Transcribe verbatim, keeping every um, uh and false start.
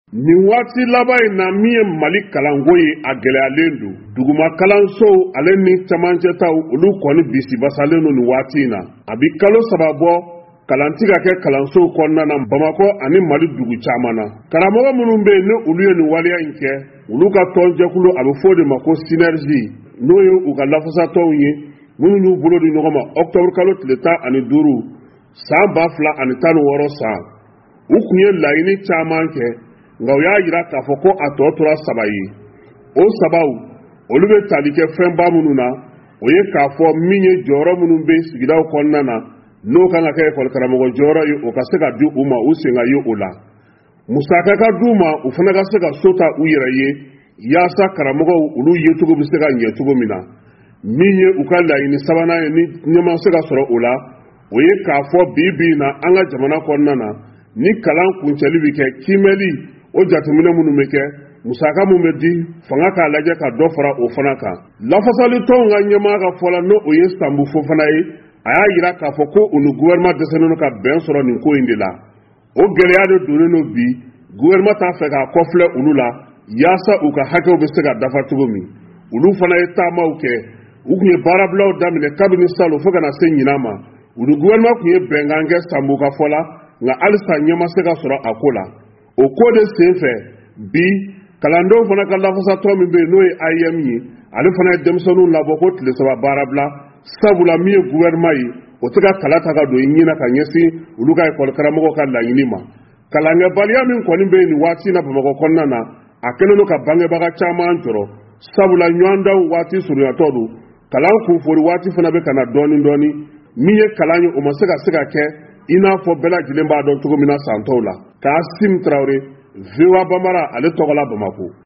Nin waati laban in na min ye Mali kalanko ye a gɛlɛyalen don. Duguma kalanso ale ni camancɛtaw olu kɔni bisibasalen don nin waati in na. A bi kalo saba bɔ kalanti ka kɛ kalanso kɔnɔna na Bamakɔ ani Mali dugu caman na. Karamɔgɔ minnu bɛ yen ni olu ye nin waleya in kɛ, olu ka tɔnjɛkulu a bɛ fɔ de ma ko synergie n'o ye u ka lafasatɔw ye minnu y'u bolo di ɲɔgɔn ma octobre kalo tile tan ani duuru san ba fila ani tan ni wɔɔrɔ san. U kun ye laɲini caman kɛ. Nka u y'a jira k'a fɔ ko a tɔ tora saba ye. O sabaw olu bɛ tali kɛ fɛnba minnu na, o ye k'a fɔ min ye jɔyɔrɔ minnu bɛ sigidaw kɔnɔna na n'o kan ka kɛ ekɔli karamɔgɔ jɔyɔrɔ ye, o ka se ka di u ma, u sen ka ye o la. Musaka ka d'u ma, u fana ka se ka so ta u yɛrɛ ye yaasa karamɔgɔw olu yecogo bɛ se ka ɲɛ cogo min na. Min ye u ka laɲini sabanan ye ni ɲɛma se ka sɔrɔ o la, o ye k'a fɔ bi bi na an ka jamana kɔnɔna na ni kalan kuncɛli bɛ kɛ kimɛli o jateminɛ minnu bɛ kɛ, musaka mun bɛ di fanga k'a lajɛ ka dɔ fara o fana kan. Lafasali tɔnw ka ɲɛmaa ka fɔ la n'o o ye Sanbu Fofana ye, a y'a jira k'a fɔ ko u ni gouvernement dɛsɛlen don ka bɛn sɔrɔ nin ko in de la. O gɛlɛya de donnen don bi, gouvernement t'a fɛ k'a kɔfilɛ olu la yaasa u ka hakɛw bɛ se ka dafa cogo min. Olu fana ye taamaw kɛ, u kun ye baarabilaw daminɛ kabini salon fo ka na se ɲinan ma. U ni gouvernement kun ye bɛnkan kɛ Sanbu ka fɔ la, nka halisa ɲɛ ma se ka sɔrɔ a ko la. O ko de senfɛ bi kalandenw fana ka lafasatɔ min bɛ yen n'o ye I E M ye, ale fana ye denmisɛnninw labɔ ko tile saba baarabila, sabula min ye gouvernement ye o tɛ ka kala ta ka don i ɲɛna ka ɲɛsin olu ka ekɔli karamɔgɔw ka laɲini ma. Kalankɛbaliya min kɔni bɛ yen nin waati in na Bamakɔ kɔnɔna na, a kɛlen don ka bangebaga caman jɔrɔ, sabula ɲɔgɔndanw waati surunyatɔ don, kalan kunfori waati fana bɛ ka na dɔɔni dɔɔni. Min ye kalan ye o ma se ka se ka kɛ i n'a fɔ bɛɛ lajɛlen b'a dɔn cogo min na san tɔw la. Kasim Traoré, V O A Bambara, ale tɔgɔ la Bamakɔ.